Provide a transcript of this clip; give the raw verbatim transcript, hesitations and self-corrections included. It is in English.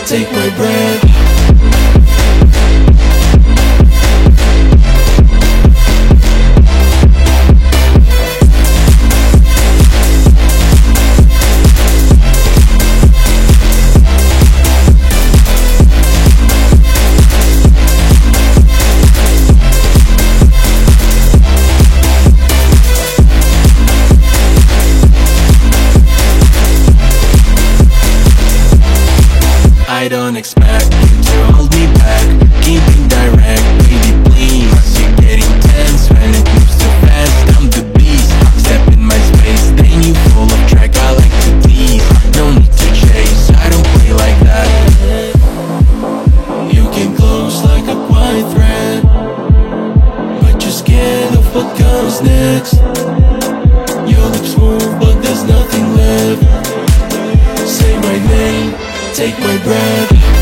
take my breath. I don't expect you to hold me back. Keep it direct, baby, please. You're getting tense when it moves too fast. I'm the beast, step in my space, then you full of track. I like to tease, no need to chase. I don't play like that. You came close like a quiet threat, but you're scared of what comes next. Your lips move, but there's nothing left. Say my name, take my breath.